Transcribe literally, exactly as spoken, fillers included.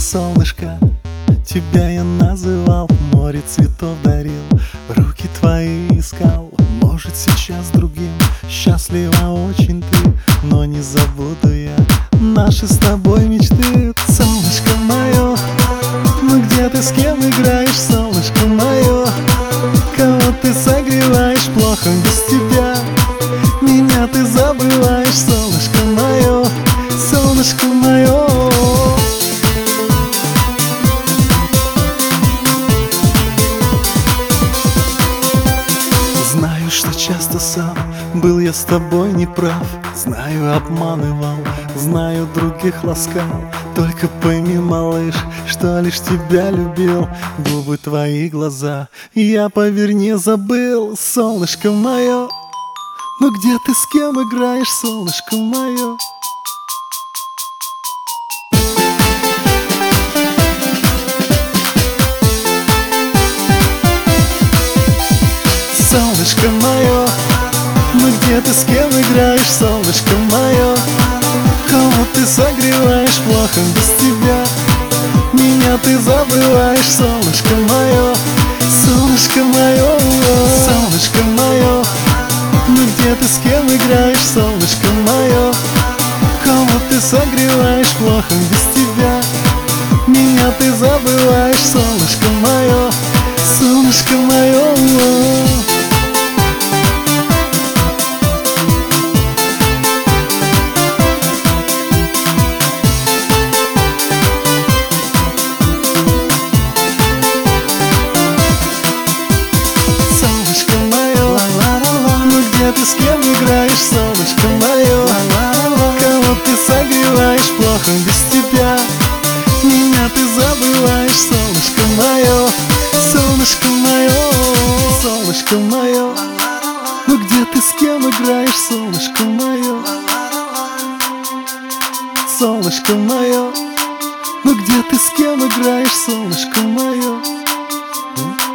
солнышко, тебя я называл, море цветов дарил, руки твои искал. Может, сейчас другим счастлива очень ты, но не забуду я наши с тобой мечты. Солнышко мое, ну где ты, с кем играешь, солнышко мое? Кого ты согреваешь, плохо без тебя, меня ты забываешь, солнышко мое, солнышко мое. Знаю, что часто сам был я с тобой неправ, знаю, обманывал, знаю, других ласкал. Только пойми, малыш, что лишь тебя любил, губы твои, глаза я, поверь, не забыл, солнышко мое. Ну где ты, с кем играешь, солнышко мое? Солнышко мое, ну где ты, с кем играешь, солнышко мое? Кого ты согреваешь, плохо без тебя, меня ты забываешь, солнышко мое, солнышко мое, солнышко мое. Ну где ты, с кем играешь, солнышко мое? Кого ты согреваешь, плохо без тебя, меня ты забываешь, солнышко мое, солнышко мое. Где ты, с кем играешь, солнышко мое? Кого ты согреваешь, плохо без тебя, меня ты забываешь, солнышко мое, солнышко мое, солнышко мое. Ну где ты, с кем играешь, солнышко мое? Солнышко мое. Ну где ты, с кем играешь, солнышко мое?